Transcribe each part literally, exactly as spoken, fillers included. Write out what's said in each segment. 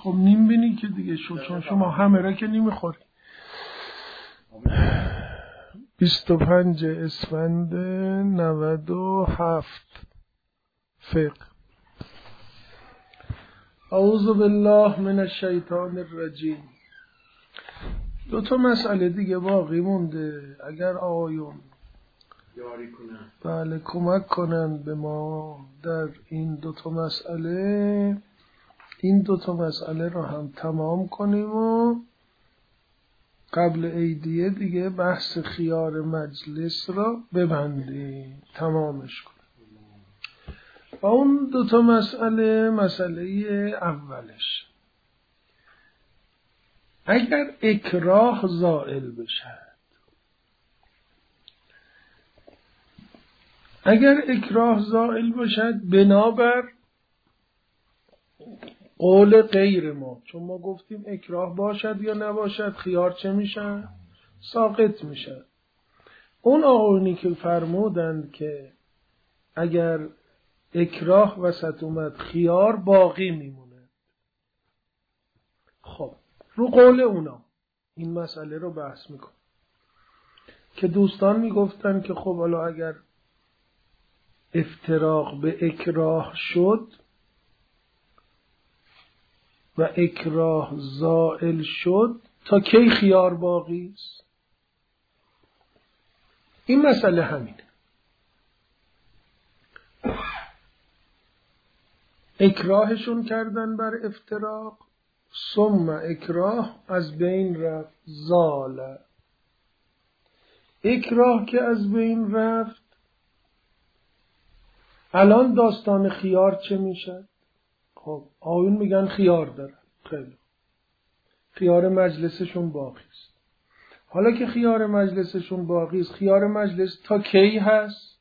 خب نیم بینی که دیگه شد، چون شما همه را که نمیخوری. بیست و پنج اسفند نود و هفت فقه. اعوذ بالله من الشیطان الرجیم. دو تا مسئله دیگه باقی مونده. اگر آقایون یاری کنن بله کمک کنن به ما در این دو تا مسئله، این دو تا مسئله رو هم تمام کنیم و قبل عیدیه دیگه بحث خیار مجلس رو ببندیم، تمامش کنیم. و اون دو تا مسئله، مسئله اولش اگر اکراه زائل بشد، اگر اکراه زائل باشد بنابر قول غیر ما، چون ما گفتیم اکراه باشد یا نباشد خیار چه میشن؟ ساقط میشن. اون آقایونی که فرمودند که اگر اکراه وسط اومد خیار باقی میمونه، خب رو قول اونا این مسئله رو بحث میکن که دوستان میگفتن که خب حالا اگر افتراق به اکراه شد و اکراه زائل شد تا کی خیار باقی است؟ این مسئله همینه. اکراهشون کردن بر افتراق، ثم اکراه از بین رفت، زال. اکراه که از بین رفت، الان داستان خیار چه میشه؟ خب آیون میگن خیار دارن، خیلی خیار مجلسشون باقی است. حالا که خیار مجلسشون باقی است، خیار مجلس تا کی هست؟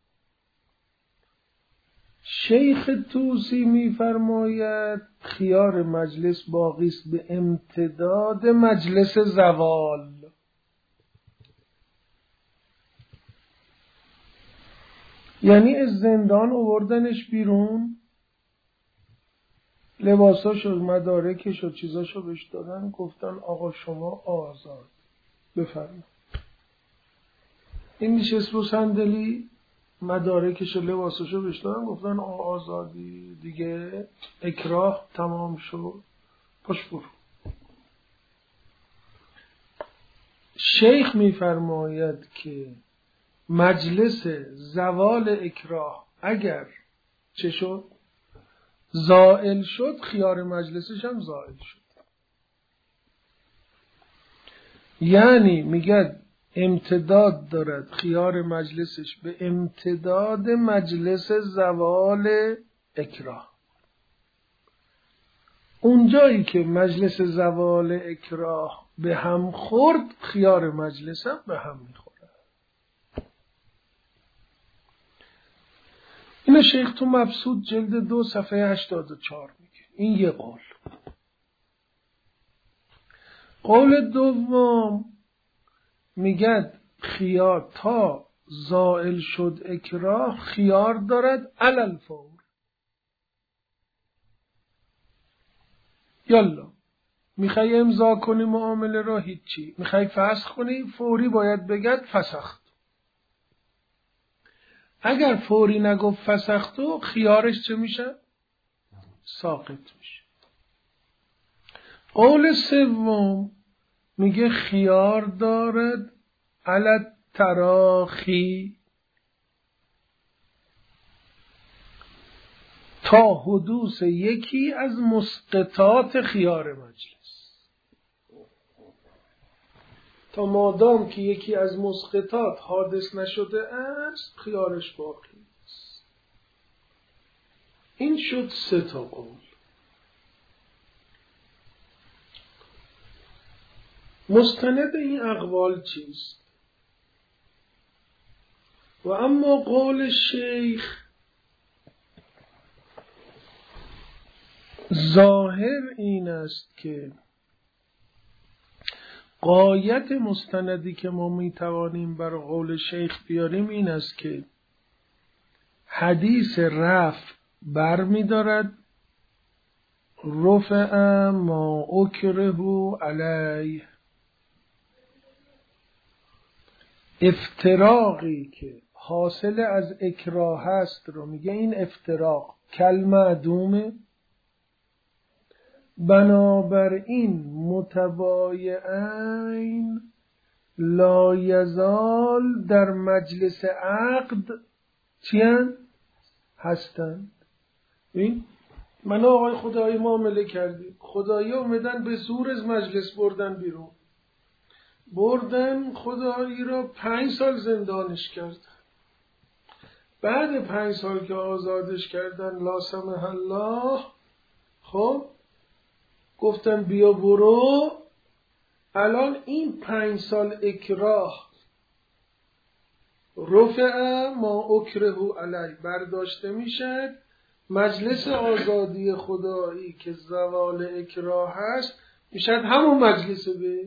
شیخ طوسی میفرماید خیار مجلس باقی است به امتداد مجلس زوال. یعنی از زندان آوردنش بیرون، لباساشو مدارکشو چیزاشو بهش دادن، گفتن آقا شما آزاد بفرمایید. این نشست رو صندلی، مدارکشو لباساشو بهش دادن، گفتن آقا آزادی دیگه، اکراه تمام شد، پاش برو. شیخ میفرماید که مجلس زوال اکراه اگر چه شد؟ زائل شد، خیار مجلسش هم زائل شد. یعنی میگه امتداد دارد خیار مجلسش به امتداد مجلس زوال اکراه. اونجایی که مجلس زوال اکراه به هم خورد، خیار مجلس هم به هم میخورد. این شیخ تو مبسوط جلد دو صفحه هشتاد و چهار میگه. این یه قول. قول دوم میگه خیار تا زائل شد اکراه خیار دارد علل فور. یالا میخوای امضا کنی معامله را، هیچی. میخوای فسخ کنی فوری باید بگد فسخت. اگر فوری نگفت فسختو، خیارش چه میشه؟ ساقط میشه. قول سوم میگه خیار دارد علت تراخی تا حدوث یکی از مسقطات خیار مجلس. تا مادام که یکی از مسقطات حادث نشده است، خیارش باقی است. این شد سه تا قول. مستند این اقوال چیست؟ و اما قول شیخ ظاهر این است که غایت مستندی که ما میتوانیم بر قول شیخ بیاریم این است که حدیث رفع بر می دارد رفع ما اکره علیه، افتراقی که حاصل از اکراه هست رو میگه این افتراق کالمعدوم، بنابراین متبایعین لا یزال در مجلس عقد چیان هستند. این من آقای خدایی معامله کردیم، خدایی اومدن به زور از مجلس بردن بیرون، بردن خدایی را پنج سال زندانش کردن. بعد پنج سال که آزادش کردن لا سمح الله، خب گفتن بیا برو. الان این پنج سال اکراه رفع ما اکره علی برداشته میشه، مجلس آزادی خدایی که زوال اکراه هست میشه همون مجلس به.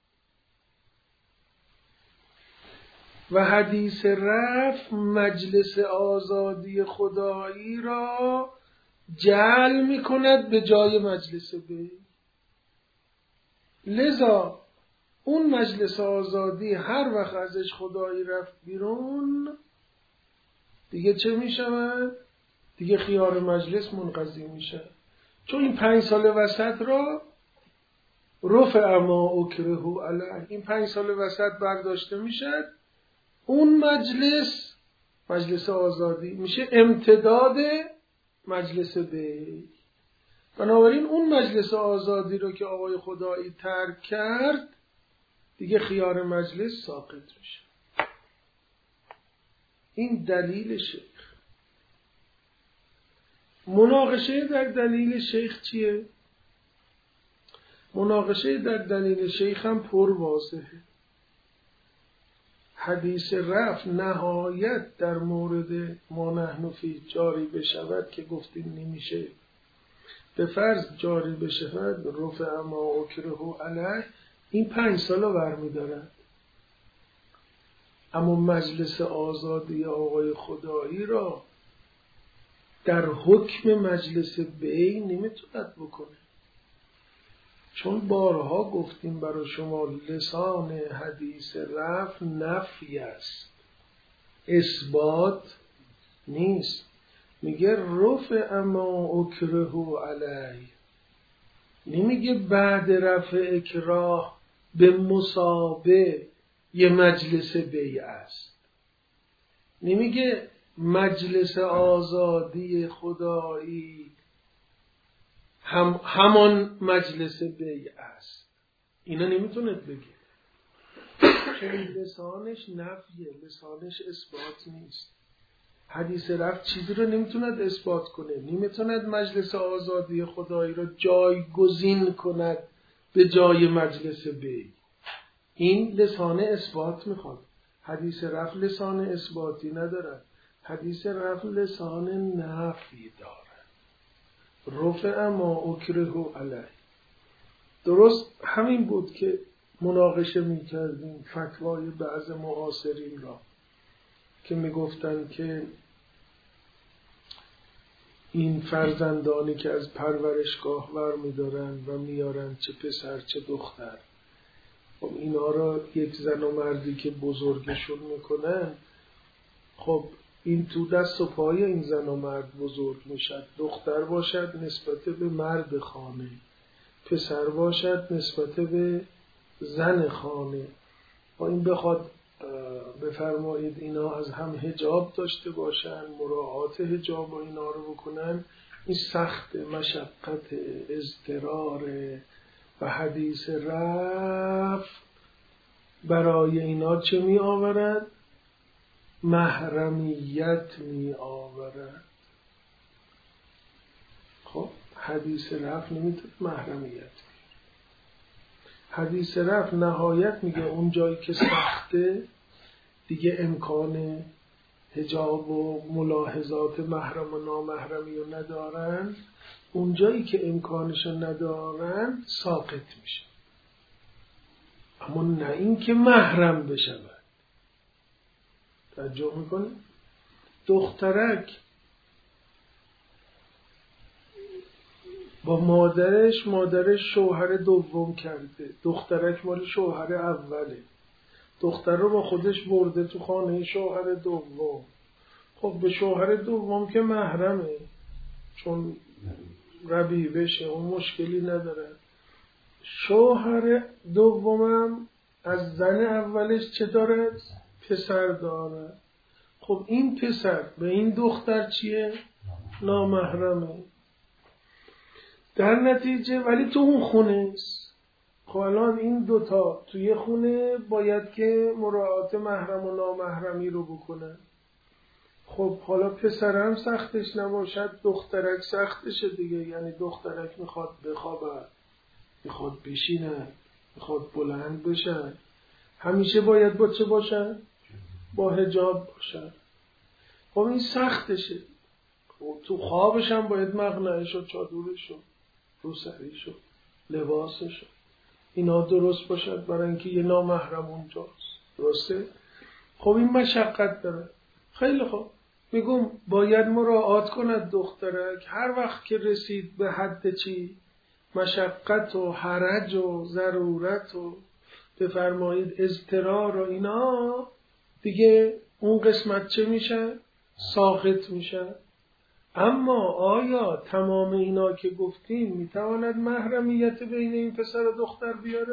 و حدیث رفع مجلس آزادی خدایی را جعل میکند به جای مجلس به. لذا اون مجلس آزادی هر وقت ازش خدایی رفت بیرون دیگه چه میشود؟ دیگه خیار مجلس منقضی میشه، چون این پنج سال وسط را رفع ما اکره علیه، این پنج سال وسط برداشته میشه، اون مجلس مجلس آزادی میشه امتداد مجلس بی. بنابراین اون مجلس آزادی رو که آقای خدایی ترک کرد دیگه خیار مجلس ساقط میشه. این دلیل شیخ. مناقشه در دلیل شیخ چیه؟ مناقشه در دلیل شیخ هم پر واضحه. حدیث رفع نهایت در مورد ما نحن فی جاری بشود که گفتیم نمیشه، به فرض جاری بشود رفع ما اکره علیه، این پنج سال رو برمی دارد. اما مجلس آزادی آقای خدایی را در حکم مجلس بی نمیتوند بکنه، چون بارها گفتیم برای شما لسان حدیث رفع نفی است، اثبات نیست. میگه رفع ما اکره علیه، نمیگه بعد رفع اکراه به مثابه یه مجلس بی است، نمیگه مجلس آزادی خدایی هم همان مجلس بی است. اینا نمیتونید بگید، چون لسانش نفیه، لسانش اثبات نیست. حدیث رفع چیزی رو نمیتوند اثبات کنه، نمیتوند مجلس آزادی خدایی رو جایگزین کند به جای مجلس بی. این لسان اثبات میخواد، حدیث رفع لسان اثباتی ندارد، حدیث رفع لسان نفی دارد. رفع ما اکره علیه. درست همین بود که مناقشه میکردیم فتوای بعض معاصرین را که میگفتن که این فرزندانی که از پرورشگاه ور میدارن و میارن چه پسر چه دختر، خب اینا را یک زن و مردی که بزرگشون میکنن، خب این تو دست و پای این زن و مرد بزرگ میشد. دختر باشد نسبت به مرد خانه، پسر باشد نسبت به زن خانه. و این بخواد بفرمایید اینا از هم حجاب داشته باشن، مراعات حجاب و اینا رو بکنن، این سخت، مشقت، اضطرار. و حدیث رفع برای اینا چه می آورد؟ محرمیت می آورد. خب حدیث رفع نمیتونه محرمیت. حدیث رفع نهایت میگه اون جایی که سخته دیگه امکان حجاب و ملاحظات محرم و نامحرمی رو ندارن، اون جایی که امکانش ندارن ساقط میشه. اما نه این که محرم بشود. توجه میکنه؟ دخترک با مادرش مادرش شوهر دوم کرده، دخترک مال شوهر اوله، دختر رو با خودش برده تو خانه شوهر دوم. خب به شوهر دوم که محرمه چون ربیبشه، اون مشکلی نداره. شوهر دومم از زن اولش چه دارد؟ پسر دارد. خب این پسر به این دختر چیه؟ نامحرمه. در نتیجه ولی تو اون خونه است. خب الان این دوتا توی خونه باید که مراعات محرم و نامحرمی رو بکنن. خب حالا پسرم سختش نباشد، دخترک سختشه دیگه، یعنی دخترک میخواد بخوابه، میخواد بشینه، میخواد بلند بشه، همیشه باید با چه باشه؟ با حجاب باشه. خب این سختشه. خب تو خوابش هم باید مقنعش و چادرش و روسریش و لباسش اینا درست باشد برای اینکه یه نامحرم اونجاست. درسته؟ خب این مشقت داره. خیلی خوب میگم باید مراعات کند دخترک هر وقت که رسید به حد چی؟ مشقت و حرج و ضرورت و بفرمایید اضطرار و اینا، دیگه اون قسمت چه میشه؟ ساقط میشه. اما آیا تمام اینا که گفتیم میتواند محرمیت بین این پسر و دختر بیاره؟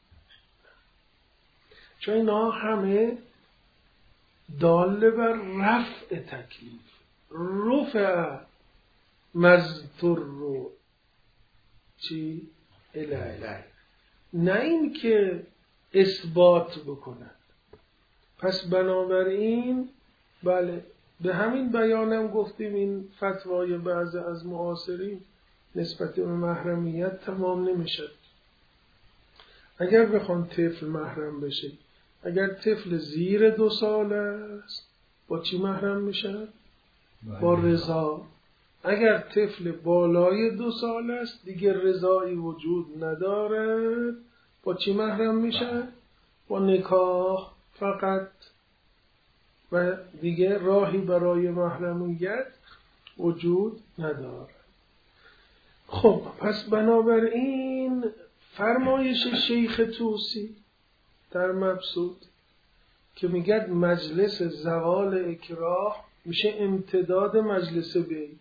چون اینا همه داله بر رفع تکلیف، رفع مزتر رو چی؟ الیه، نه این که اثبات بکنند. پس بنابراین بله به همین بیانم گفتیم این فتوای بعضی از معاصرین نسبت به محرمیت تمام نمیشد. اگر بخوان طفل محرم بشه، اگر طفل زیر دو سال است با چی محرم میشه؟ با رضا. اگر طفل بالای دو سال است دیگه رضایی وجود نداره، با چی محرم میشه؟ با نکاح فقط، و دیگه راهی برای محرمیت وجود نداره. خب پس بنابراین فرمایش شیخ طوسی در مبسوط که میگه مجلس زوال اکراه میشه امتداد مجلس بی،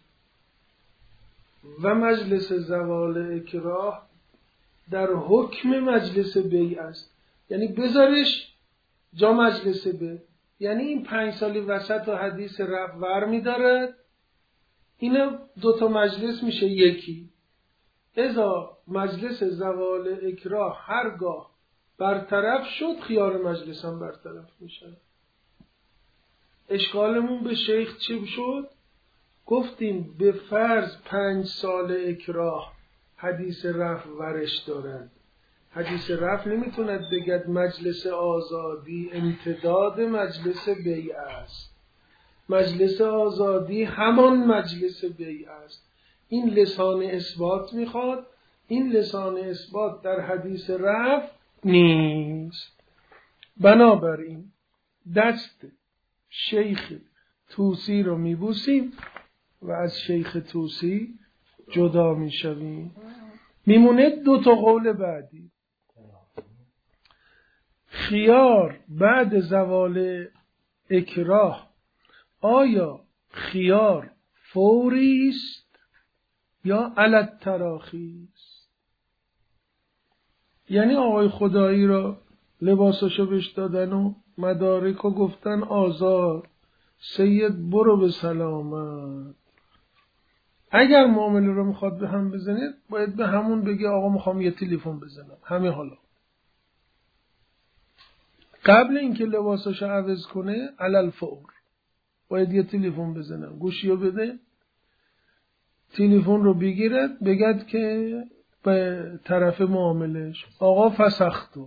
و مجلس زوال اکراه در حکم مجلس بی است، یعنی بذارش جا مجلس بی، یعنی این پنج سالی وسط و حدیث رفع ور میدارد، این دوتا مجلس میشه یکی. اذا مجلس زوال اکراه هرگاه برطرف شد خیار مجلس هم برطرف میشه. اشکالمون به شیخ چی شد؟ گفتیم به فرض پنج سال اکراه حدیث رفع ورش دارد، حدیث رفع نمیتوند بگد مجلس آزادی امتداد مجلس بیع است. مجلس آزادی همان مجلس بیع است. این لسان اثبات میخواد، این لسان اثبات در حدیث رفع نیست. بنابراین دست شیخ طوسی رو میبوسیم و از شیخ طوسی جدا میشویم. میمونه دو تا قول بعدی. خیار بعد زوال اکراه آیا خیار فوری است یا علت تراخی است؟ یعنی آقای خدایی را لباساشو بهش دادن و مدارکو گفتن آزاد، سید برو به سلامت. اگر معامله رو میخواد به هم بزنید باید به همون بگه آقا میخوام یه تلفن بزنم همین حالا. قبل اینکه لباساشو عوض کنه علل فور باید یه تلفن بزنم، گوشیو بده، تلفن رو بگیرد بگد که به طرف معاملش آقا فسختو،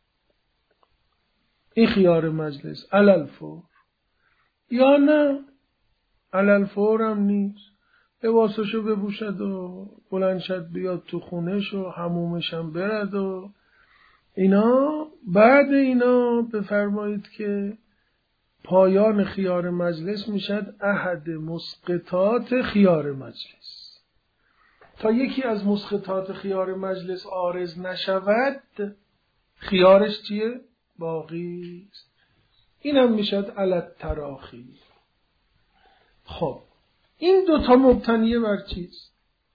این خیار مجلس علل فور. یا نه علل فور هم نیست، لباسشو بپوشد و بلند شد بیاد تو خونش و حمومش هم برد و اینا. بعد اینا بفرمایید که پایان خیار مجلس میشد احد مسقطات خیار مجلس. تا یکی از مسقطات خیار مجلس عارض نشود خیارش چیه؟ باقی است. این هم میشد علت تراخی. خب این دوتا مبتنیه بر چیست؟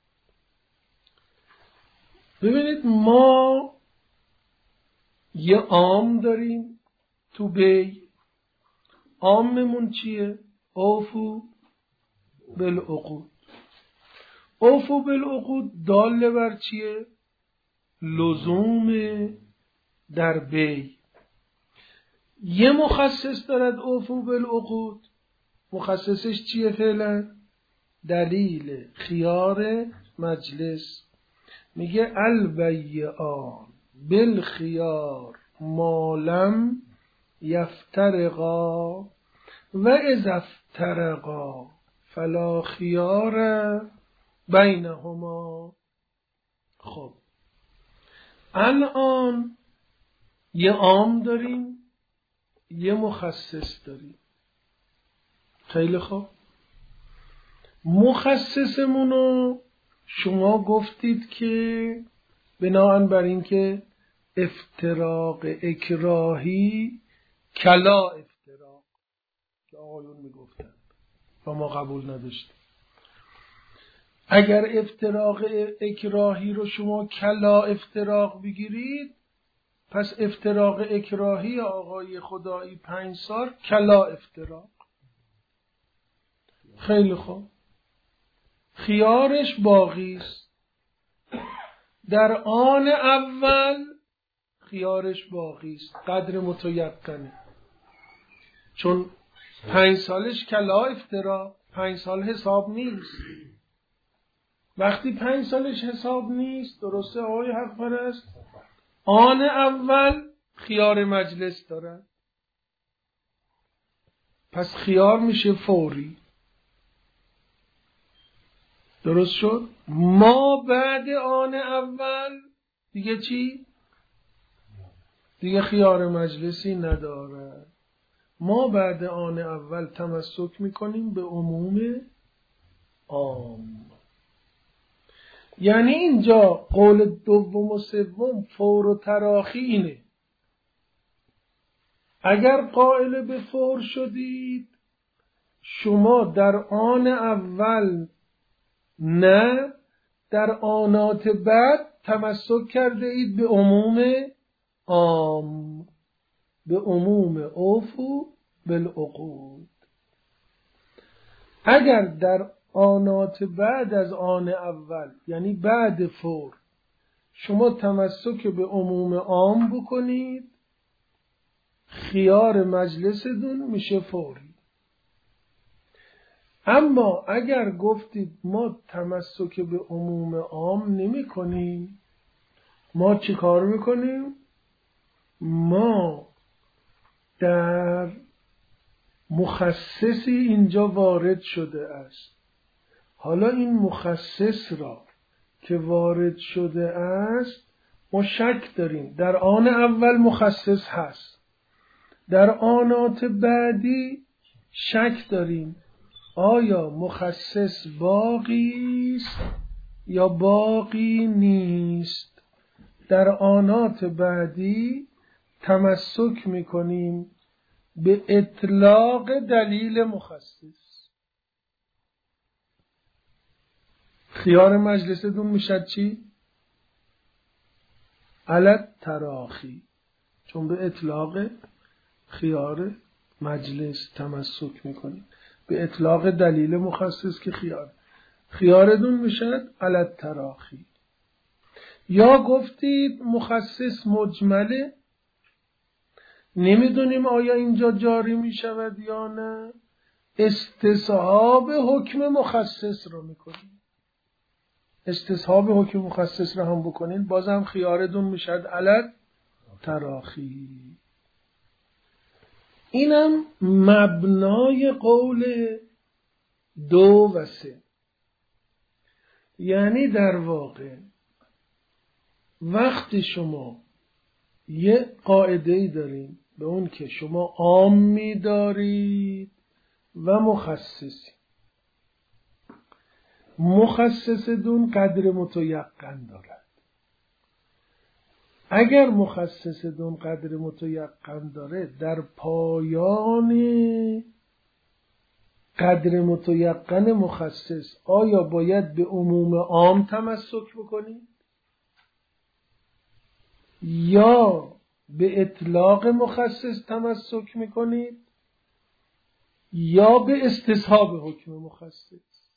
ببینید ما یه عام داریم تو بی. عاممون چیه؟ اوفو بالعقود. اوفو بالعقود داله بر چیه؟ لزوم در بی. یه مخصص دارد اوفو بالعقود. مخصصش چیه فعلا؟ دلیل خیار مجلس. میگه البیعان بالخیار ما لم یفترقا و اذا افترقا فلا خیار بینهما. خب الان یه عام داریم یه مخصص داریم. خیلی خوب، مخصصمونو شما گفتید که بناهن بر این که افتراق اکراهی کلا افتراق که آقایون میگفتن و ما قبول نداشتیم. اگر افتراق اکراهی رو شما کلا افتراق بگیرید پس افتراق اکراهی آقای خدایی پنج سال کلا افتراق. خیلی خوب، خیارش باقی است. در آن اول خیارش باقی است قدر متیقنه، چون پنج سالش کلا افتراق، پنج سال حساب نیست. وقتی پنج سالش حساب نیست، درسته آقای حق پرست، آن اول خیار مجلس دارد، پس خیار میشه فوری. درست شد؟ ما بعد آن اول دیگه چی؟ دیگه خیار مجلسی نداره. ما بعد آن اول تمسک میکنیم به عموم عام. یعنی اینجا قول دوم و سوم فور و تراخی اینه. اگر قائل به فور شدید شما در آن اول نه، در آنات بعد تمسک کرده اید به عموم عام، به عموم اوفو بالعقود. اگر در آنات بعد از آن اول یعنی بعد فور شما تمسک به عموم عام بکنید خیار مجلستون میشه فوری. اما اگر گفتید ما تمسک به عموم عام نمی کنیم، ما چی کار میکنیم؟ ما در مخصصی اینجا وارد شده است. حالا این مخصص را که وارد شده است ما شک داریم. در آن اول مخصص هست، در آنات بعدی شک داریم آیا مخصص باقی است یا باقی نیست. در آنات بعدی تمسک میکنیم به اطلاق دلیل مخصص. خیار مجلستون میشد چی؟ علت تراخی، چون به اطلاق خیار مجلس تمسک میکنیم، به اطلاق دلیل مخصص که خیار خیاردون میشد علت تراخی. یا گفتید مخصص مجمله، نمیدونیم آیا اینجا جاری میشود یا نه، استصحاب حکم مخصص رو میکنیم. استصحاب حکم مخصص رو هم بکنید بازم خیاردون میشد علت تراخی. اینم مبنای قول دو و سه. یعنی در واقع وقتی شما یه قاعده‌ای داریم به اون که شما عامی دارید و مخصصی، مخصص دون قدر متیقن دارد. اگر مخصص دون قدر متیقن داره، در پایان قدر متیقن مخصص آیا باید به عموم عام تمسک بکنید یا به اطلاق مخصص تمسک میکنید یا به استصحاب حکم مخصص؟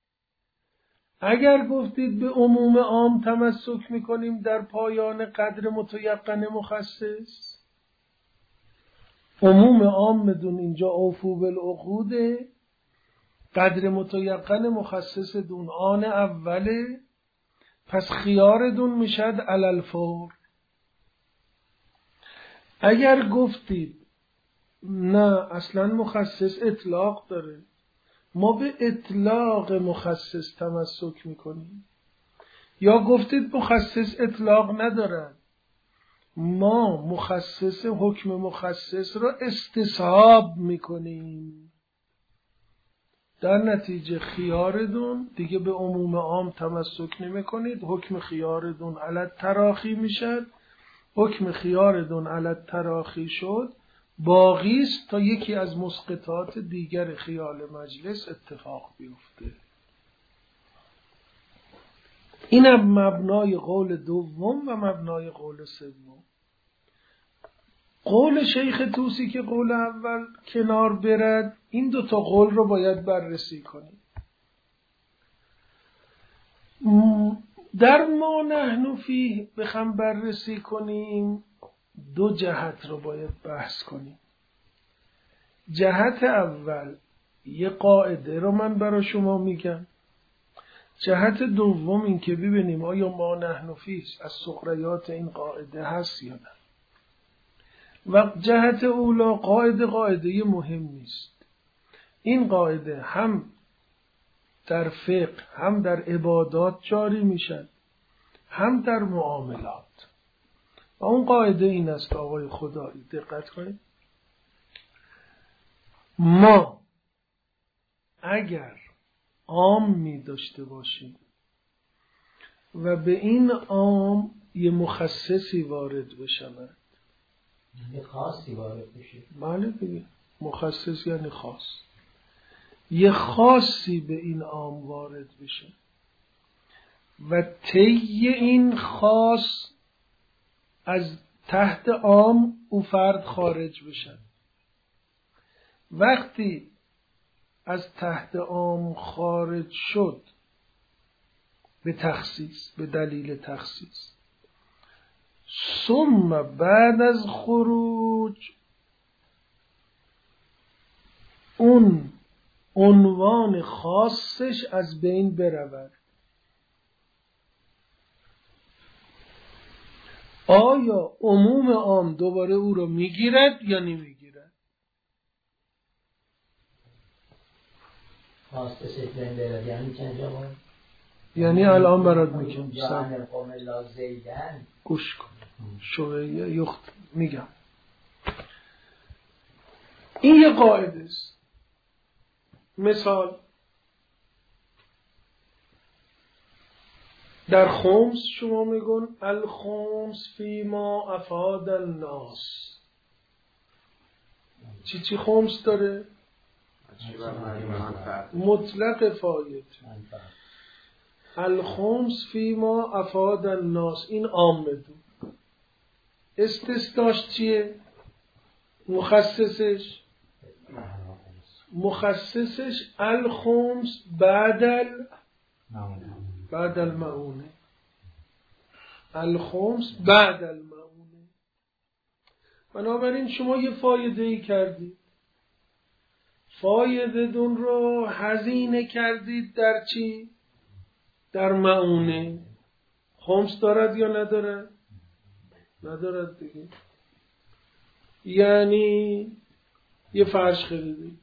اگر گفتید به عموم عام تمسک میکنیم در پایان قدر متیقن مخصص، عموم عام بدون اینجا اوفو بالعقوده، قدر متیقن مخصص دون آن اوله، پس خیار دون میشد علل فور. اگر گفتید نه اصلا مخصص اطلاق داره، ما به اطلاق مخصص تمسک میکنیم، یا گفتید مخصص اطلاق ندارد، ما مخصص حکم مخصص را استصحاب میکنیم، در نتیجه خیاردون دیگه به عموم عام تمسک نمیکنید، حکم خیاردون علی تراخی میشد. حکم خیاردون علی تراخی شد، باقی است تا یکی از مسقطات دیگر خیال مجلس اتفاق بیفته. اینم مبنای قول دوم و مبنای قول سوم. قول شیخ طوسی که قول اول کنار برد، این دو تا قول رو باید بررسی کنیم. در ما نحن فیه بخوام بررسی کنیم، دو جهت رو باید بحث کنیم. جهت اول یه قاعده رو من برای شما میگم. جهت دوم این که ببینیم آیا ما نحن فیه از سخریات این قاعده هست یا نه. و جهت اولا قاعده قاعده مهم نیست. این قاعده هم در فقه هم در عبادات جاری میشن، هم در معاملات. و اون قاعده این است آقای خدایی، دقت کنید، ما اگر عام می داشته باشیم و به این عام یه مخصصی وارد بشود، یه خاصی وارد بشه، بله دیگه، مخصص یعنی خاص، یه خاصی به این عام وارد بشه و طی این خاص از تحت عام او فرد خارج بشن. وقتی از تحت عام خارج شد به تخصیص، به دلیل تخصیص، ثم بعد از خروج اون عنوان خاصش از بین برود، آیا عموم عام دوباره او رو میگیرد یا نمیگیرد؟ خاصش از بین برد یعنی چند جواب؟ یعنی الان برات میگم، جان قوم لا زیدن، گوش کن شویه یخت میگم. این یه قاعده است. مثال در خمس شما میگن الخمس فی ما افاد الناس. چی چی خمس داره؟ مطلق فاید. الخمس فی ما افاد الناس، این عام بدون. استثناش چیه؟ مخصصش مخصصش الخمس بعدل بعد المعونه، الخمس بعد المعونه. بنابراین شما یه فایده ای کردید، فایده دون رو هزینه کردید در چی؟ در معونه. خمس دارد یا ندارد؟ ندارد دیگه. یعنی یه فرش خریدید،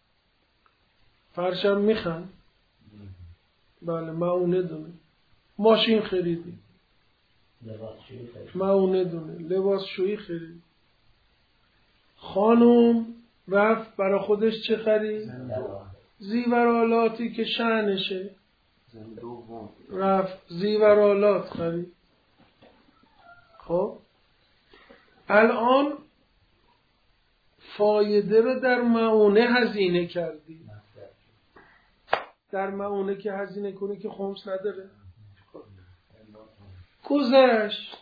فرشم میخوان، بله معونه دونه. ماشین خریدی، معونه دونه. لباس شویی خرید. خانم رفت برای خودش چه خرید؟ زیورالاتی که شأنشه، دوم رفت زیورالات خرید. خب الان فایده رو در معونه هزینه کردی. در معونه که هزینه کنی که خمس نداره. گذشت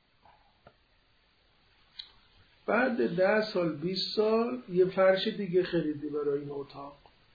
بعد ده سال بیست سال یه فرش دیگه خریدی برای این اتاق.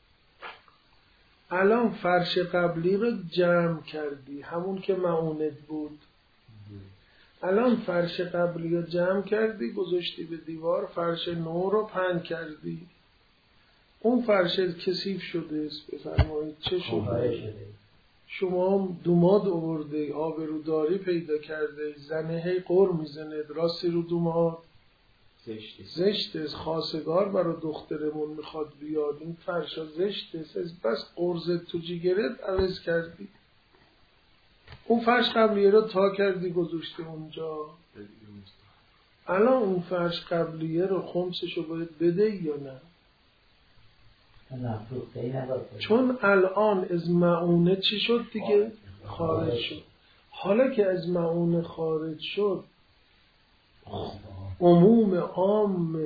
الان فرش قبلی رو جمع کردی، همون که معونت بود. الان فرش قبلی رو جمع کردی گذاشتی به دیوار، فرش نو رو پهن کردی. اون فرش کثیف شده است، بفرمایید چه شده؟ شما دوماد آورده، آبروداری پیدا کرده، زنه هی قر میزنه راستی رو دوماد زشته زشته، خواستگار برای دخترمون میخواد بیاد، این فرشا زشته، بس قرزت تو جیگرت عوض کردی. اون فرش قبلیه رو تا کردی گذاشتی اونجا. الان اون فرش قبلیه رو خمسشو باید بده یا نه؟ چون الان از معونه چی شد دیگه؟ خارج شد. حالا که از معونه خارج شد عموم عام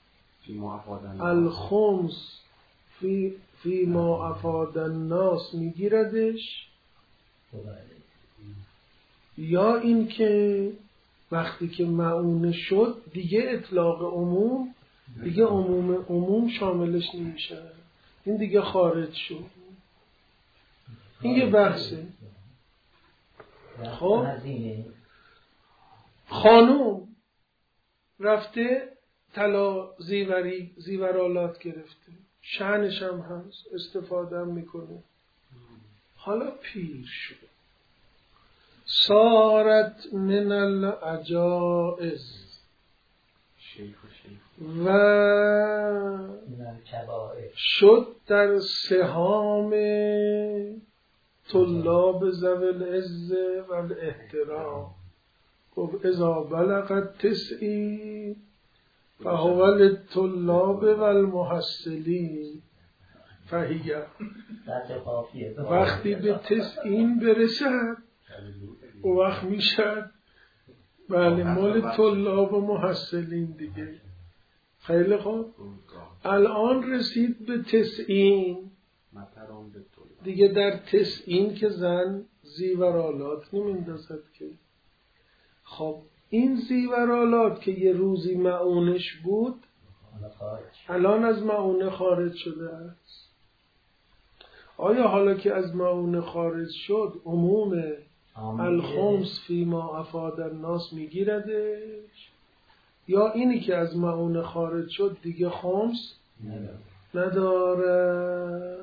الخمس فی, فی ما افاد الناس میگیردش، یا این که وقتی که معونه شد دیگه اطلاق عموم دیگه عموم عموم شاملش نمیشه، این دیگه خارج شد. این یه بحثه. خب خانوم رفته طلا زیوری زیورالات گرفته، شأنش هم هست، استفاده هم میکنه. حالا پیر شد، صارت من العجائز و شد در سهام طلاب ذوی العز و الاحترام. گفت اذا بلغت تسعی فهو للطلاب و المحصلین فهیه. وقتی به تسعین برسد او وقت میشد بله مال طلاب و محصلین دیگه. خیلی خوب، الان رسید به تسعین دیگه. در تسعین که زن زیورالات نمیندازد که. خب این زیورالات که یه روزی معونش بود الان از معونه خارج شده است. آیا حالا که از معونه خارج شد عموم الخمس فی ما افاد الناس میگیردش، یا اینی که از معونه خارج شد دیگه خمس نداره؟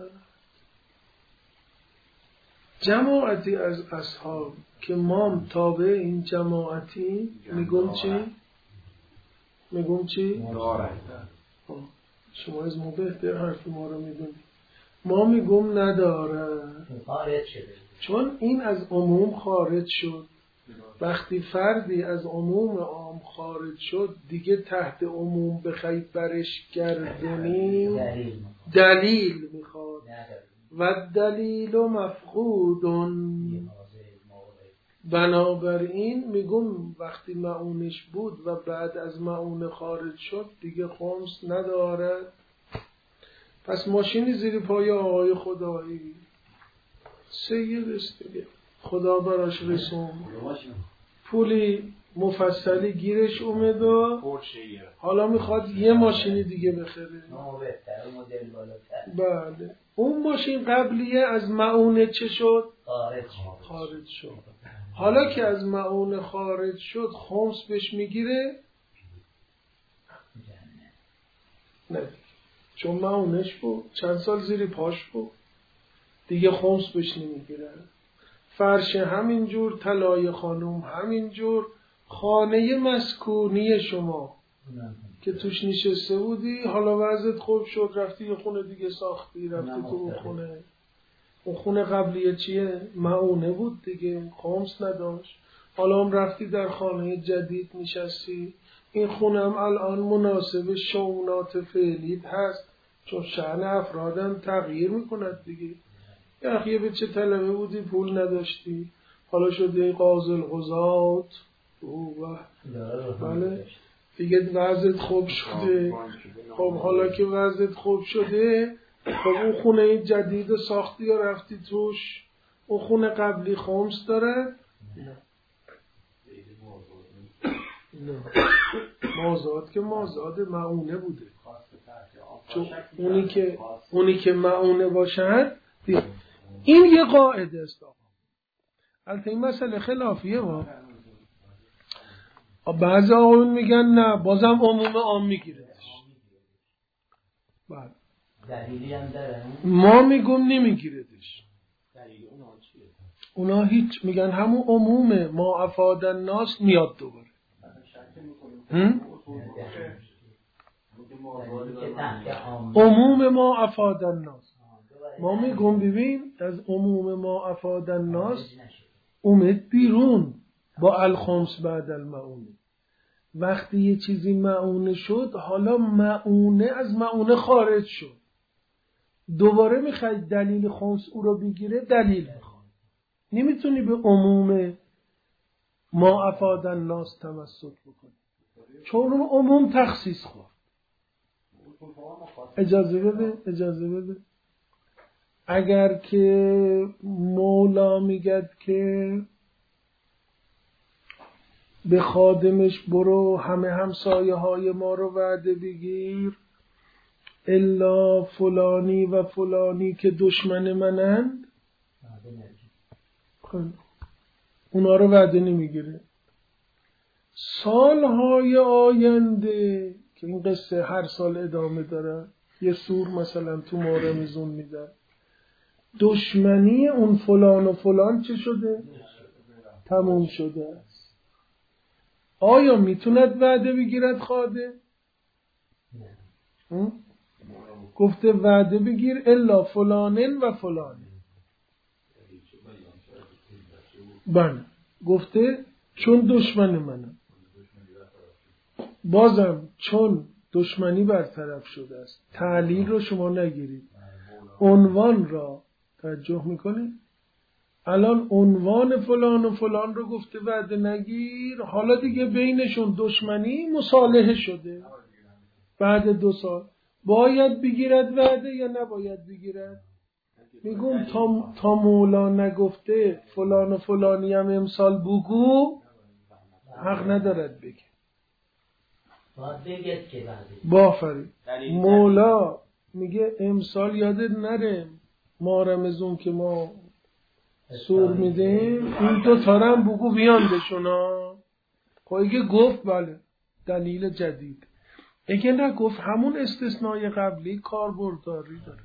جماعتی از اصحاب که ما تابع این جماعتی میگم چی؟ میگم چی؟ شما از ما بهتر حرف ما رو میدونی. ما میگم نداره، چون این از عموم خارج شد. وقتی فردی از عموم عام خارج شد دیگه تحت عموم بخوای برش گردونی دلیل میخواد و دلیل مفقودون. بنابراین میگم وقتی معونش بود و بعد از معون خارج شد دیگه خمس ندارد. پس ماشینی زیر پای آقای خدایی سید است دیگه، خدا براش رسون، پولی مفصلی گیرش اومد و حالا میخواد یه ماشینی دیگه بخره. بله اون ماشین قبلیه از معونه چه شد؟ خارج شد. حالا که از معونه خارج شد خمس بهش میگیره؟ نه، چون معونش بود چند سال زیر پاش بود دیگه خمس بهش نمیگیره. فرش همینجور، طلای خانوم همینجور، خانه مسکونی شما که توش نشسته بودی حالا وضعت خوب شد رفتی یه خونه دیگه ساختی رفتی تو اون خونه. اون خونه قبلیه چیه؟ معونه بود دیگه، خمس نداشت. حالا هم رفتی در خانه جدید نشستی، این خونه هم الان مناسب شؤونات فعلیت هست چون شأن افرادم تغییر میکند دیگه. یه به چه طلبه بودی پول نداشتی، حالا شدی قاضی القضات، بله دیگه وضعت خوب شده. خب حالا که وضعت خوب شده، خب اون خونه جدید ساختی یا رفتی توش، اون خونه قبلی خمس داره؟ نه نه مازاد که مازاد معونه بوده، چون اونی که اونی که معونه باشد. این یه قاعده است. البته این مسئله خلافیه ها، بعضی آقایون میگن نه بازم عموم عام میگیردش. بله دلیلی هم داره؟ ما میگم نمیگیردش. دلیل اونا چیه؟ اونا هیچ میگن همون عموم ما افاد الناس میاد دوباره. عموم ما افاد الناس، ما میگم ببین از عموم ما افاد الناس اومد بیرون با الخمس بعد المعونه. وقتی یه چیزی معونه شد، حالا معونه از معونه خارج شد، دوباره میخوای دلیل خمس او رو بگیره، دلیل میخواد. نمیتونی به عموم ما افاد الناس تمسک بکنی، چون اون عموم تخصیص خورد. اجازه بده اجازه بده اگر که مولا میگد که به خادمش برو همه همسایه های ما رو وعده بگیر الا فلانی و فلانی که دشمن منند، اونا رو وعده نمیگیره. سالهای آینده که این قصه هر سال ادامه داره، یه سور مثلا تو ماه رمضان میدن، دشمنی اون فلان و فلان چه شده؟ تموم شده است. آیا میتوند وعده بگیرد خادم؟ گفته وعده بگیر الا فلانن و فلانن. بله گفته چون دشمن منم. بازم چون دشمنی برطرف شده است، تعلیل رو شما نگیرید، عنوان را توجه میکنید. الان عنوان فلان و فلان رو گفته وعده نگیر، حالا دیگه بینشون دشمنی مصالحه شده. بعد دو سال باید بگیرد وعده یا نباید بگیرد؟ میگم تا, تا مولا نگفته فلان و فلانی هم امسال بگو، حق ندارد بگه. بافرید. مولا میگه امسال یادت نره ما رمضان که ما سور میدیم این دو تارم بگو بیاندشون ها. خب اگه گفت بله دلیل جدید، اگه نگفت همون استثنای قبلی کاربرداری داره.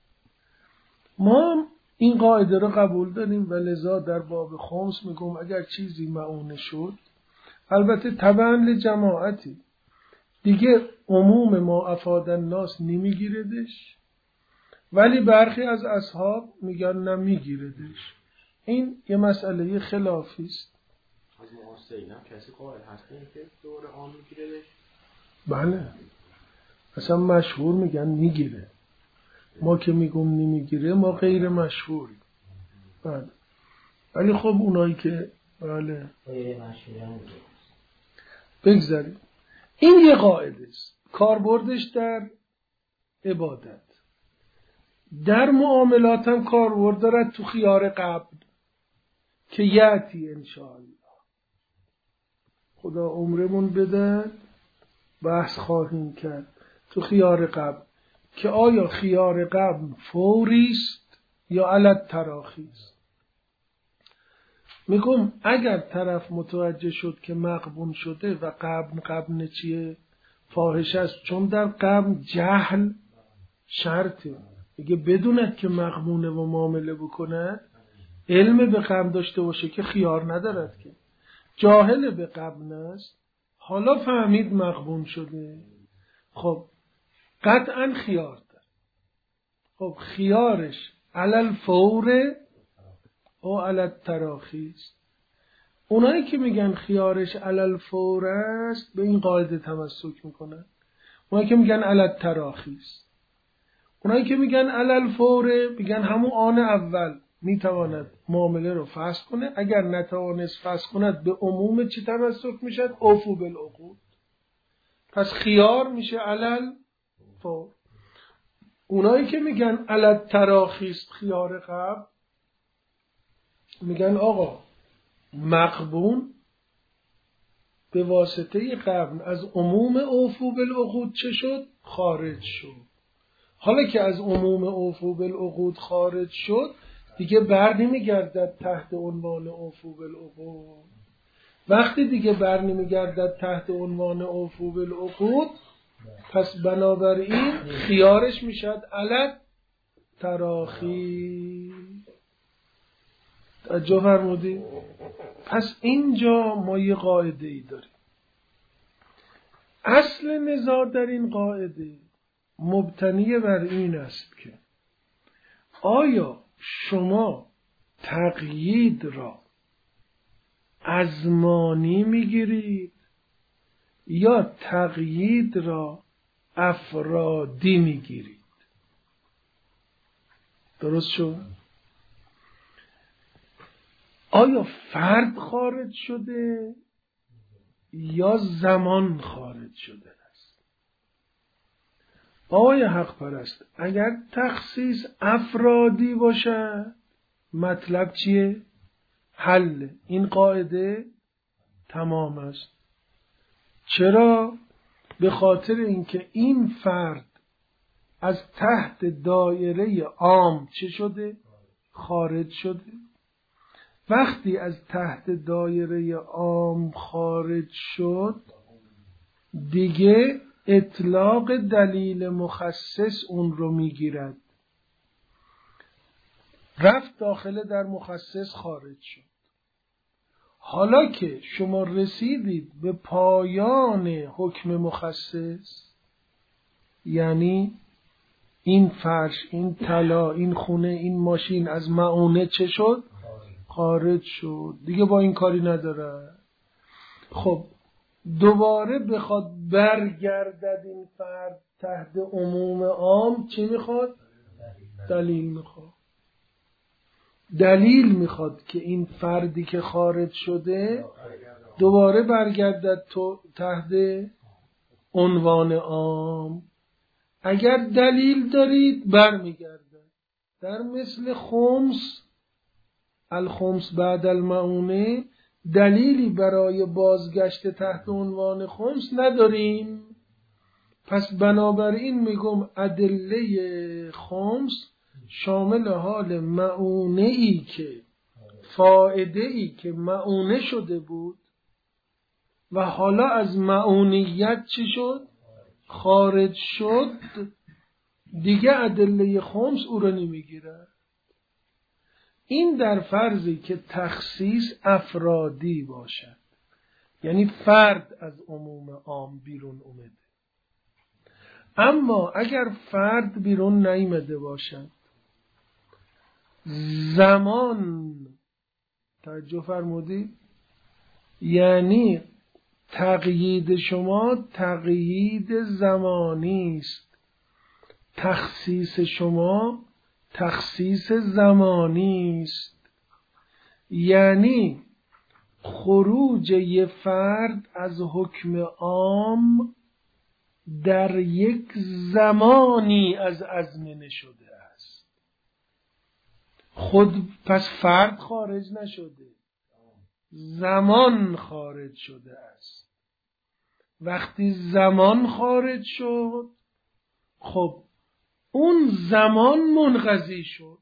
ما این قاعده رو قبول داریم و لذا در باب خمس میگم اگر چیزی معونه شد، البته تبعاً لجماعتی، دیگه عموم ما افاد الناس نمیگیردش، ولی برخی از اصحاب میگن نمیگیردش. این یه مسئله خلافی است. از معاصرین هم کسی قائل هستن که دور عام میگیردش؟ بله اصلا مشهور میگن میگیره، ما که میگم نمیگیره ما غیر مشهوری. بله ولی خب اونایی که بله غیر مشهورن بگذاریم. این یه قاعده است، کاربردش در عبادت، در معاملات هم کاربرد دارد. تو خیار قبل که یاتی انشاءالله، خدا عمرمون بده بحث خواهیم کرد تو خیار قبل که آیا خیار قبل فوری است یا علت تراخی است. میگم اگر طرف متوجه شد که مغبون شده و قبل قبل چیه فاحش است، چون در قبل جهل شرطه، میگه بدوند که مغبونه و معامله بکنه، علم به قبل داشته باشه که خیار ندارد، که جاهل به قبل است، حالا فهمید مغبون شده، خب قطعا خیار داره. خب خیارش علل فور او علل تراخی است. اونایی که میگن خیارش علل فور است به این قاعده تمسک میکنن، اونایی که میگن علل تراخی است. اونایی که میگن علل فوره میگن همون آن اول میتواند معامله رو فسخ کنه، اگر نتوانست فسخ کند به عموم چی تمسک میشد؟ اوفو بالعقود. پس خیار میشه علل فور. اونایی که میگن علل تراخیست خیار قبل، میگن آقا مغبون به واسطه قبل از عموم اوفو بالعقود چه شد؟ خارج شد. حالا که از عموم اوفو بالعقود خارج شد دیگه بر نمیگردد تحت عنوان اوفو بالعقود. وقتی دیگه بر نمیگردد تحت عنوان اوفو بالعقود، پس بنابراین خیارش میشد علت تراخی. توجه فرمودید؟ پس اینجا ما یه قاعده ای داریم. اصل نزاع در این قاعده مبتنی بر این است که آیا شما تقیید را ازمانی میگیرید یا تقیید را افرادی میگیرید؟ درست شد؟ آیا فرد خارج شده یا زمان خارج شده است؟ آقای حق پرست، اگر تخصیص افرادی باشه مطلب چیه؟ حل. این قاعده تمام است. چرا؟ به خاطر اینکه این فرد از تحت دایره عام چه شده؟ خارج شده. وقتی از تحت دایره عام خارج شد دیگه اطلاق دلیل مخصص اون رو میگیرد. رفت داخل در مخصص خارج شد. حالا که شما رسیدید به پایان حکم مخصص، یعنی این فرش، این طلا، این خونه، این ماشین از معونه چه شد؟ خارج شد. دیگه با این کاری نداره. خب دوباره بخواد برگردد این فرد تحت عموم عام، چی میخواد؟ دلیل میخواد. دلیل میخواد که این فردی که خارج شده دوباره برگردد تو تحت عنوان عام. اگر دلیل دارید برمیگردد. در مثل خمس، الخمس بعد المعونه، دلیلی برای بازگشت تحت عنوان خمس نداریم. پس بنابراین میگم ادله خمس شامل حال معونه ای که فائده ای که معونه شده بود و حالا از معونیت چی شد؟ خارج شد. دیگه ادله خمس او رو نمیگیره. این در فرضی که تخصیص افرادی باشد، یعنی فرد از عموم عام بیرون اومده. اما اگر فرد بیرون نیامده باشد، زمان، توجه فرمودید، یعنی تقیید شما تقیید زمانی است، تخصیص شما تخصیص زمانی است. یعنی خروج یه فرد از حکم عام در یک زمانی از ازمنه شده است. خود پس فرد خارج نشده، زمان خارج شده است. وقتی زمان خارج شد، خب اون زمان منقضی شد.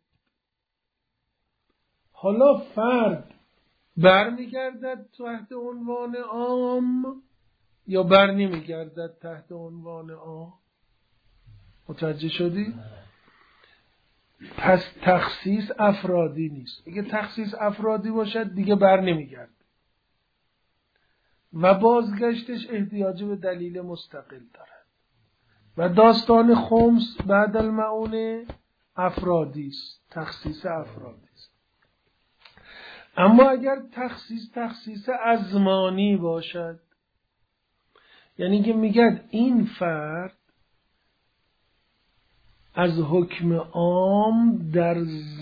حالا فرد برمیگردد تحت عنوان عام یا بر نمیگردد تحت عنوان عام؟ متوجه شدی؟ پس تخصیص افرادی نیست. اگه تخصیص افرادی باشد دیگه بر نمیگرد و بازگشتش احتیاج به دلیل مستقل دارد. و داستان خمس بعد المعونه افرادی است، تخصیص افرادی است. اما اگر تخصیص تخصیص ازمانی باشد، یعنی که میگد این فرد از حکم عام در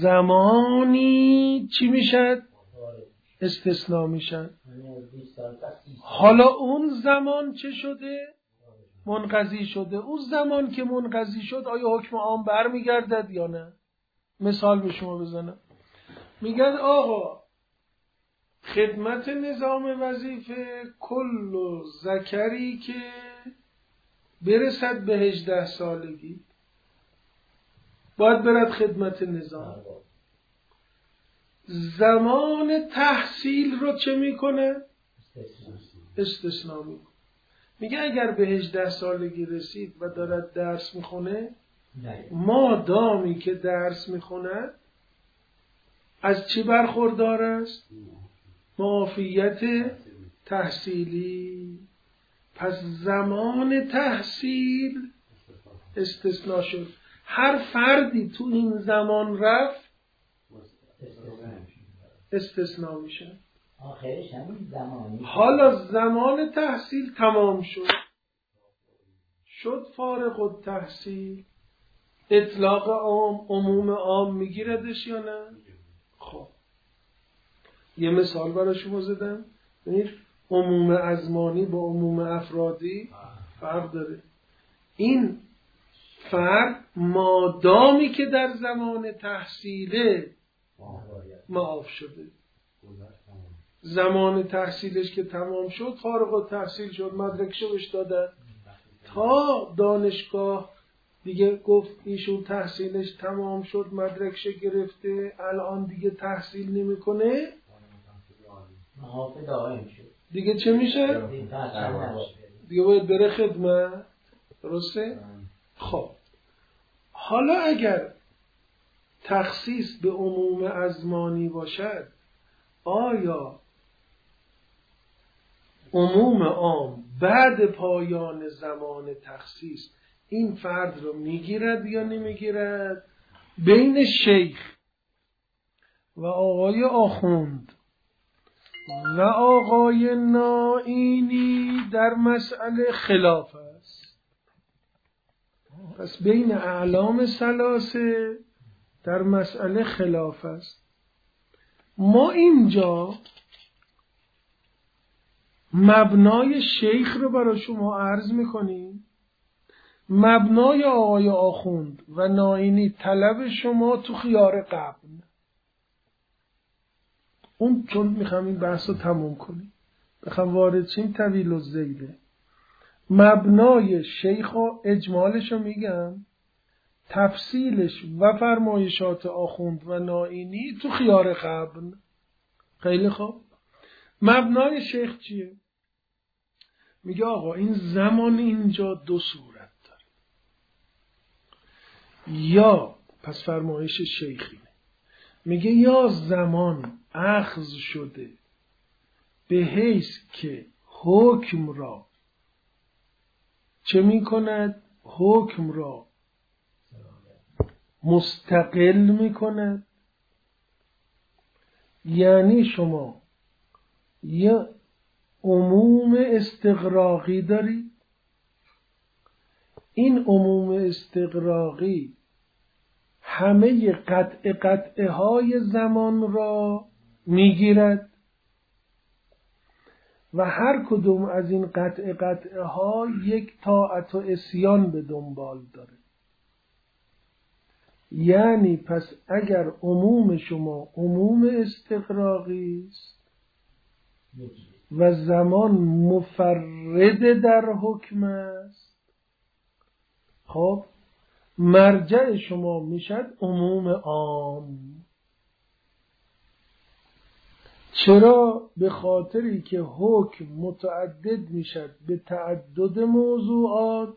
زمانی چی میشد؟ استثناء میشد. حالا اون زمان چه شده؟ منقضی شده. اون زمان که منقضی شد آیا حکم عام برمیگردد یا نه؟ مثال به شما بزنم. میگن آقا خدمت نظام وظیفه کل ذکری که برسد به هجده سالگی باید برد خدمت نظام. زمان تحصیل رو چه میکنه؟ استثناء میکنه. میگه اگر به هجده سالگی رسید و دارد درس میخونه، ما دامی که درس میخونه از چی برخوردار است؟ معافیت تحصیلی. پس زمان تحصیل استثناء شد. هر فردی تو این زمان رفت استثناء میشه. آخرش همین زمانی. حالا زمان تحصیل تمام شد، شد فارغ التحصیل، اطلاق عام عموم عام میگیردش یا نه؟ خب یه مثال برای شما زدم. ببینید عموم ازمانی با عموم افرادی فرق داره. این فرد مادامی که در زمان تحصیله معاف شده، زمان تحصیلش که تمام شد فارغ التحصیل شد، مدرکشو بهش دادن تا دانشگاه دیگه گفت ایشون تحصیلش تمام شد، مدرکشو گرفته، الان دیگه تحصیل نمیکنه، معاف دائم شد. دیگه چه میشه؟ دیگه باید بره خدمت. درسته؟ خب حالا اگر تخصیص به عموم ازمانی باشد، آیا عموم عام بعد پایان زمان تخصیص این فرد رو میگیرد یا نمیگیرد؟ بین شیخ و آقای آخوند و آقای نائینی در مسئله خلاف است. پس بین اعلام ثلاثه در مسئله خلاف است. ما اینجا مبنای شیخ رو برای شما عرض میکنیم، مبنای آقای آخوند و نائینی طلب شما تو خیار قبل. اون چون میخوام این بحث رو تموم کنیم، بخوام وارد شیم طویل و زیله. مبنای شیخ و اجمالش رو میگم، تفصیلش و فرمایشات آخوند و نائینی تو خیار قبل. خیلی خوب. مبنای شیخ چیه؟ میگه آقا این زمان اینجا دو صورت داره. یا پس فرمایش شیخینه، میگه یا زمان اخذ شده به حیث که حکم را چه میکند؟ حکم را مستقل میکند. یعنی شما یه عموم استغراقی دارید، این عموم استغراقی همه قطع قطعه های زمان را میگیرد و هر کدوم از این قطع قطعه ها یک طاعت و عصیان به دنبال داره. یعنی پس اگر عموم شما عموم استغراقی است و زمان مفرد در حکم است، خب مرجع شما میشد عموم عام. چرا؟ به خاطری که حکم متعدد میشد به تعدد موضوعات،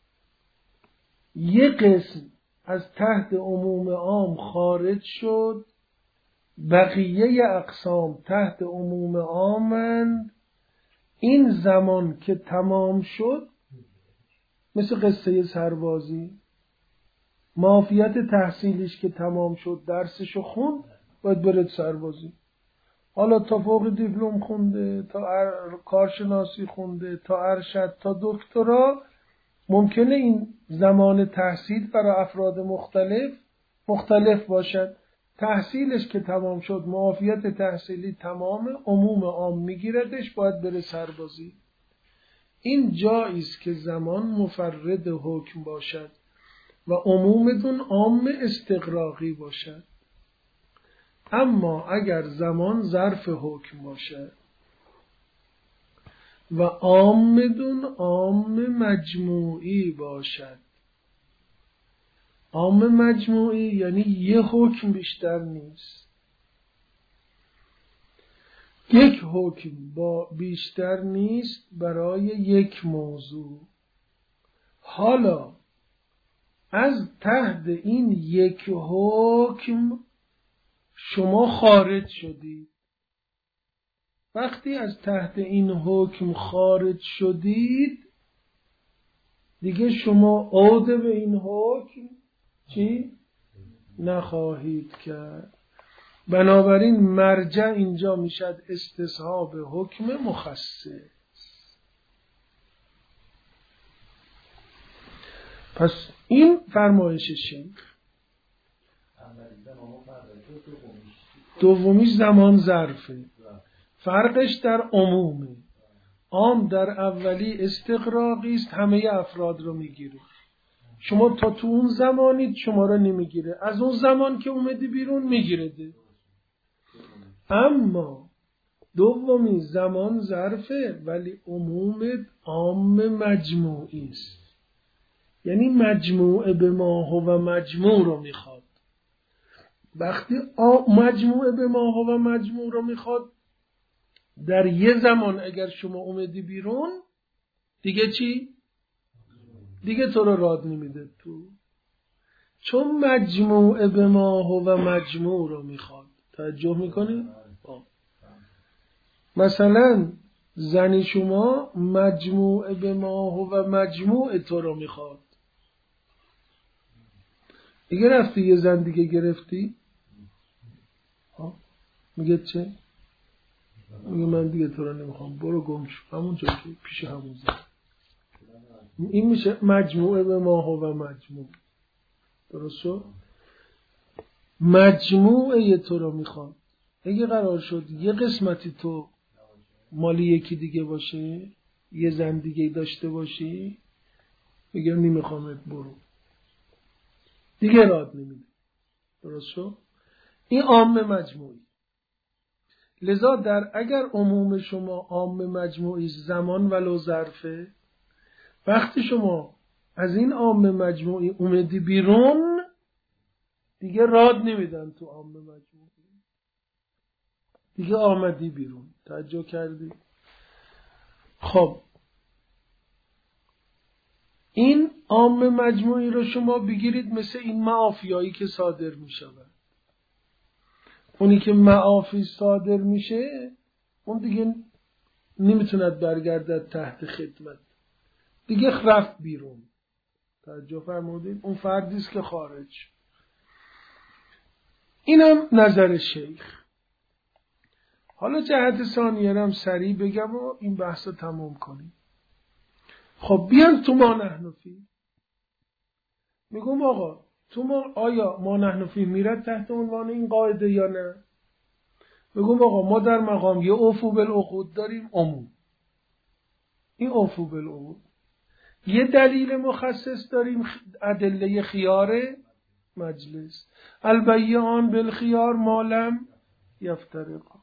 یک قسم از تحت عموم عام خارج شد، بقیه اقسام تحت عموم عامند. این زمان که تمام شد مثل قصه سربازی، معافیت تحصیلیش که تمام شد، درسشو خوند، باید برد سربازی. حالا تا فوق دیپلم خونده، تا کارشناسی خونده، تا ارشد، تا دکترا، ممکنه این زمان تحصیل برای افراد مختلف مختلف باشد. تحصیلش که تمام شد، معافیت تحصیلی تمام، عموم عام میگیردش، باید بره سربازی. این جایی است که زمان مفرد حکم باشد و عمومتون عام استغراقی باشد. اما اگر زمان ظرف حکم باشد و عامتون عام مجموعی باشد، عام مجموعی یعنی یه حکم بیشتر نیست، یک حکم با بیشتر نیست برای یک موضوع. حالا از تحت این یک حکم شما خارج شدید. وقتی از تحت این حکم خارج شدید دیگه شما عود به این حکم چی؟ نخواهید کرد. بنابراین مرجع اینجا میشد استصحاب حکم مخصص. پس این فرمایش شیخ. دومیش زمان ظرفه، فرقش در عمومه. عام در اولی استغراقی است، همه افراد رو میگیره. شما تا تو اون زمانید شما رو نمیگیره، از اون زمان که اومدی بیرون میگیرده. اما دومی زمان ظرفه ولی عموم عام مجموعی است، یعنی مجموعه به ما هو مجموع رو میخواد. وقتی مجموعه به ما هو مجموع رو میخواد، در یه زمان اگر شما اومدی بیرون دیگه چی؟ دیگه تو رو راد نمیده تو، چون مجموعه به ما هو مجموع رو میخواد. توجه میکنی؟ مثلا زن شما مجموعه به ما هو مجموع تو رو میخواد. دیگه رفتی یه زن دیگه گرفتی، میگه چه؟ میگه من دیگه تو رو نمیخوام، برو گم شو همون جا که پیش همون زن. این میشه مجموعه به ما هو مجموع. درست شد؟ مجموعه تو رو میخواد. اگه قرار شد یه قسمتی تو مالی یکی دیگه باشه، یه زن دیگه داشته باشی، میگه نمیخوامت، برو. دیگه راد نمیده. درست شد؟ این عام مجموعی. لذا در اگر عموم شما عام مجموعی زمان ولو ظرفه، وقتی شما از این عام مجموعی اومدی بیرون دیگه راد نمیدن تو عام مجموعی، دیگه آمدی بیرون. توجه کردی؟ خب این عام مجموعی رو شما بگیرید مثل این معافیایی که صادر می شود. اونی که معافی صادر میشه اون دیگه نمیتوند برگردد تحت خدمت، دیگه رفت بیرون. توجه فرمودید؟ اون فردی است که خارج. اینم نظر شیخ. حالا جهت ثانیه هم سریع بگم و این بحث رو تمام کنیم. خب بیان تو ما نحن فی. میگم آقا تو ما آیا ما نحن فی میرد تحت عنوان این قاعده یا نه؟ میگم آقا ما در مقام یه اوفو بالعقود داریم عموم. این اوفو بالعقود. یه دلیل مخصص داریم، ادله خیار مجلس. البیعان بالخیار ما لم یفترقا.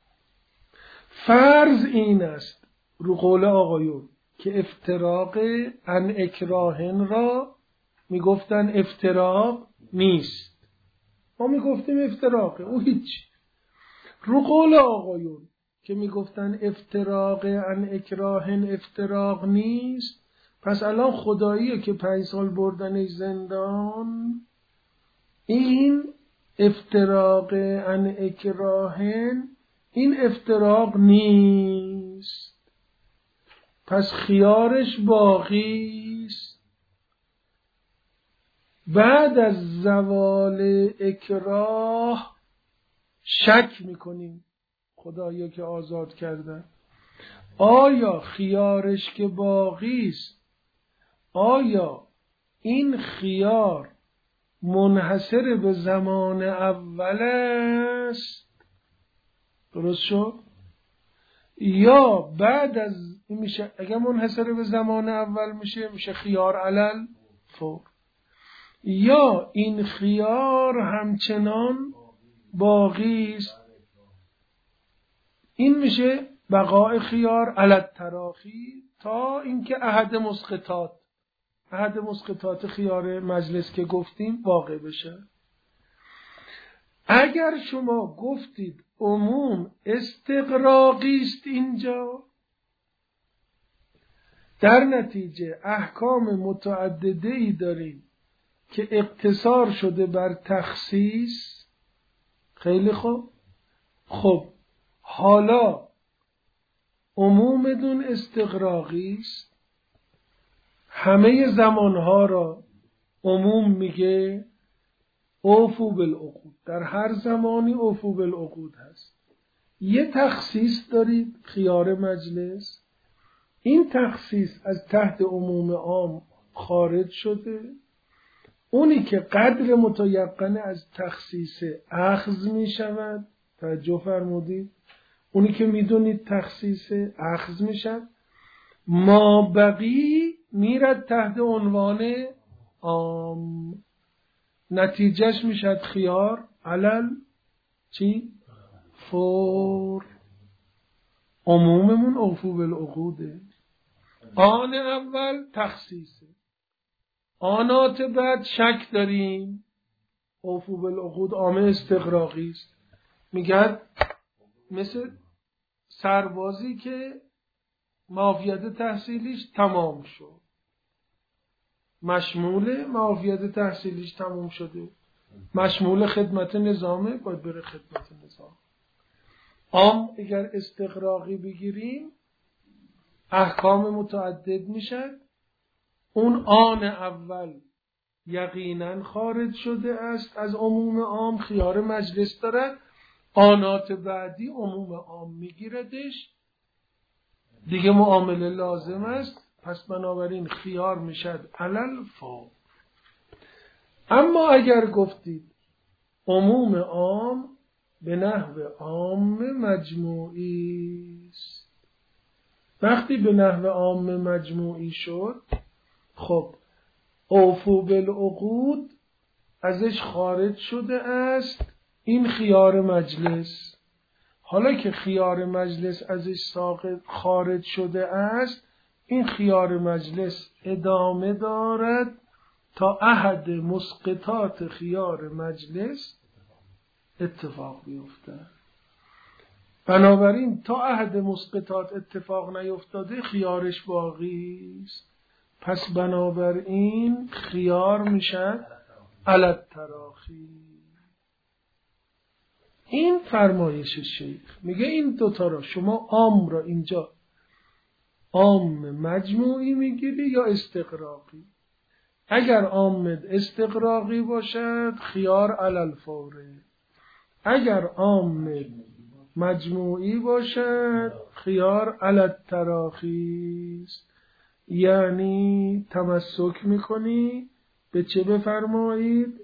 فرض این است رو قول آقایون که افتراق عن اکراهن را میگفتن افتراق نیست، ما میگفتیم افتراقه، او هیچ. رو قول آقایون که میگفتن افتراق عن اکراهن افتراق نیست، پس الان خداییه که پنج سال بردن زندان، این افتراق عن اکراهن این افتراق نیست، پس خیارش باقی است. بعد از زوال اکراه شک میکنیم خدایی که آزاد کردن، آیا خیارش که باقی است آیا این خیار منحصر به زمان اول است؟ درست شد؟ یا بعد از این میشه، اگر منحصر به زمان اول میشه میشه خیار علل فور، یا این خیار همچنان باقی است، این میشه بقاء خیار علل تراخی تا اینکه احد مسقطات احد مسقطات خیار مجلس که گفتیم واقع بشه. اگر شما گفتید عموم استغراقی است اینجا، در نتیجه احکام متعدده ای داریم که اقتصار شده بر تخصیص. خیلی خوب. خب حالا عمومتون استغراقی است، همه زمانها را عموم میگه اوفو بالعقود، در هر زمانی اوفو بالعقود هست. یه تخصیص دارید خیار مجلس، این تخصیص از تحت عموم عام خارج شده، اونی که قدر متیقن از تخصیص اخذ می شود، توجه فرمودید، اونی که می دونید تخصیص اخذ می شود، ما بقی میرد تحت عنوان عام، نتیجهش میشد خیار علل چی؟ فور. عموممون اوفو بالعقوده. آن اول تخصیصه، آنات بعد شک داریم، اوفو بالعقود عامه استغراقی است. میگن مثل سربازی که معافیت تحصیلیش تمام شد، مشمول معافیت تحصیلیش تمام شده، مشمول خدمت نظامه، باید بره خدمت نظام. عام اگر استغراقی بگیریم احکام متعدد میشن، اون آن اول یقینا خارج شده است از عموم عام، خیار مجلس دارد، آنات بعدی عموم عام میگیردش، دیگه معامله لازم است، پس بنابراین خیار میشد علل فور. اما اگر گفتید عموم عام به نحو عام مجموعی است، وقتی به نحو عام مجموعی شد، خب اوفو بالعقود ازش خارج شده است این خیار مجلس. حالا که خیار مجلس ازش ساقط خارج شده است، این خیار مجلس ادامه دارد تا احد مسقطات خیار مجلس اتفاق بیفته. بنابراین تا احد مسقطات اتفاق نیفتاده خیارش باقی است، پس بنابراین خیار میشد علی تراخی. این فرمایش شیخ میگه این دوتا را شما عام را اینجا عام مجموعی میگیری یا استغراقی. اگر عام استغراقی باشد خیار علی الفوره، اگر عام مجموعی باشد خیار علی التراخی است. یعنی تمسک میکنی به چه بفرمایید؟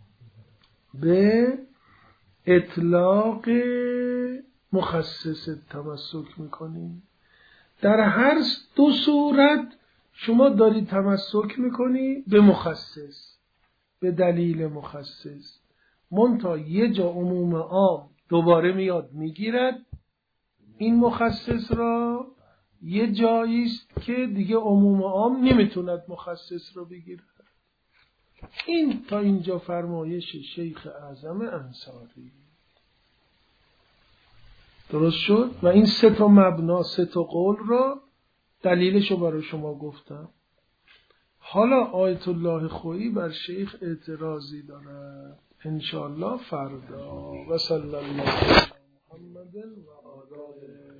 به اطلاق مخصص تمسک میکنی. در هر دو صورت شما داری تمسک میکنی به مخصص، به دلیل مخصص، منتها یه جا عموم عام دوباره میاد میگیرد این مخصص را، یه جاییست که دیگه عموم عام نمیتوند مخصص را بگیرد. این تا اینجا فرمایش شیخ اعظم انصاری. درست شد؟ و این سه تا مبنا، سه تا قول را دلیلشو برای شما گفتم. حالا آیت الله خویی بر شیخ اعتراضی دارد، انشاءالله فردا. و صلی الله علی محمد و آله